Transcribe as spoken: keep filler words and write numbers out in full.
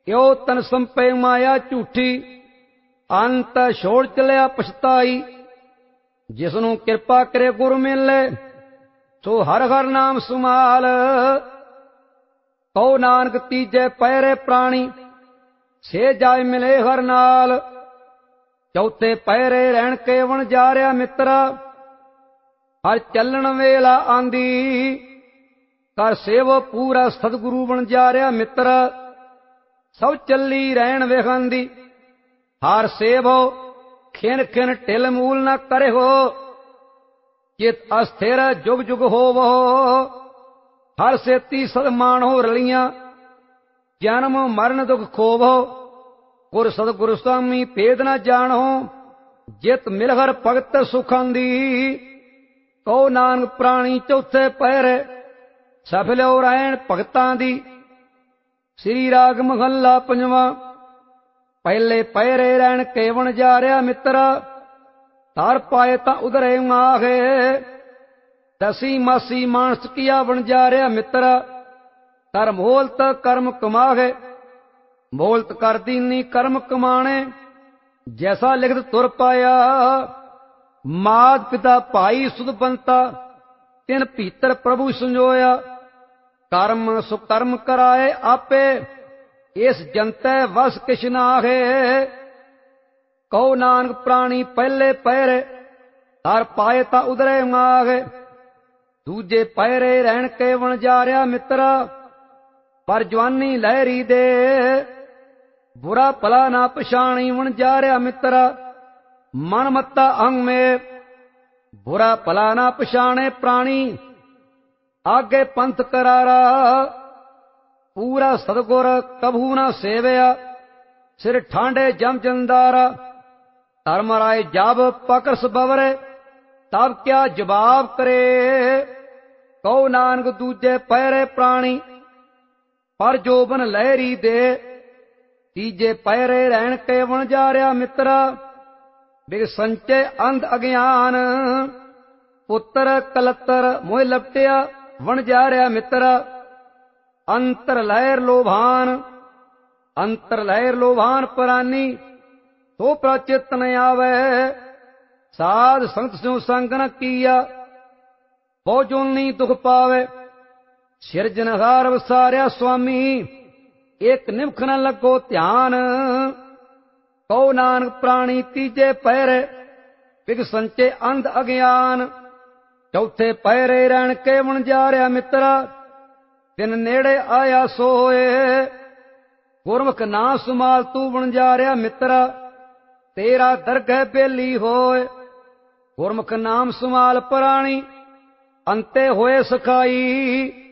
यो तन संपे माया झूठी, अंत छोड़ चलिया पछताई। जिसनों कृपा करे गुरु मिले, सो हर हर नाम सुमाल। कहो नानक तीजे पैरे प्राणी, छे जाय मिले हर नाल। चौथे पैरे रहन के वन जा रहा मित्रा, हर चलन वेला आंदी। कर सेवो पूरा सतगुरु बन जा रहा मित्रा, सब चली रहन वेखांदी। हर सेवो खिन खिन ढिल मूल न करे हो, चित अस्थिर जुग जुग होवो। हर सेती सदमान हो रलियां, जन्म मरण दुख खोवो। गुर सतगुरु स्वामी भेद न जानो, जित मिलहर भगत सुखांदी। कहो नानक प्राणी चौथे पैरे, सफलो रहन भगतां दी। श्री राग महला पंजवा, पहले पैरे रहन केवन जा रहा मित्रा, तार पाए ता उधरे माहे। दसी मासी मानस किया बन जा रहा मित्रा, कर मोलत कर्म कमाहे। मोलत कर दीनी कर्म कमाने, जैसा लिखत तुर पाया। मात पिता भाई सुध बनता, तिन भीतर प्रभु संजोया। कर्म सुकर्म कराए आपे, इस जनते वस किछ नाहे। कहो नानक प्राणी पहले पैरे, तार पाए ता उधरे मागे। दूजे पैरे रहन के वन जा रहा मित्रा, पर जवानी लहरी दे। बुरा भला ना पछाणी वन जा रहा मित्रा, मन मत्ता अंग में। बुरा भला ना पछाणे प्राणी, आगे पंथ करारा। पूरा सतगुर कभू ना सेवया, सिर ठांडे जम जंदारा। धर्म राय जब पकरस बवरे, तब क्या जवाब करे। कहो नानक दूजे पैरे प्राणी, पर जोबन लहरी दे। तीजे पैरे रहन के वन जा रहा मित्रा, बिग संचय अंध अज्ञान। पुत्र कलतर मोह लपटिया वन जा रहा मित्रा, अंतर लहर लोभान। अंतर लहर लोभान परानी, तो प्रचित न आवे। साध संत स्यों संग न किया, बहुजोनी दुख पावे। सिरजनहार वसार्या स्वामी, एक निमख न लगो ध्यान। कहो नानक प्राणी तीजे पैरे, बिग संचे अंध अज्ञान। चौथे पैरे रहन के वन जा रहा मित्रा, दिन नेड़े आया सोए। गुरमुख ना सुमाल तू बन जा रहा मित्रा, तेरा दरगह बेली होए। गुरमुख नाम सुमाल प्राणी, अंते होए सखाई।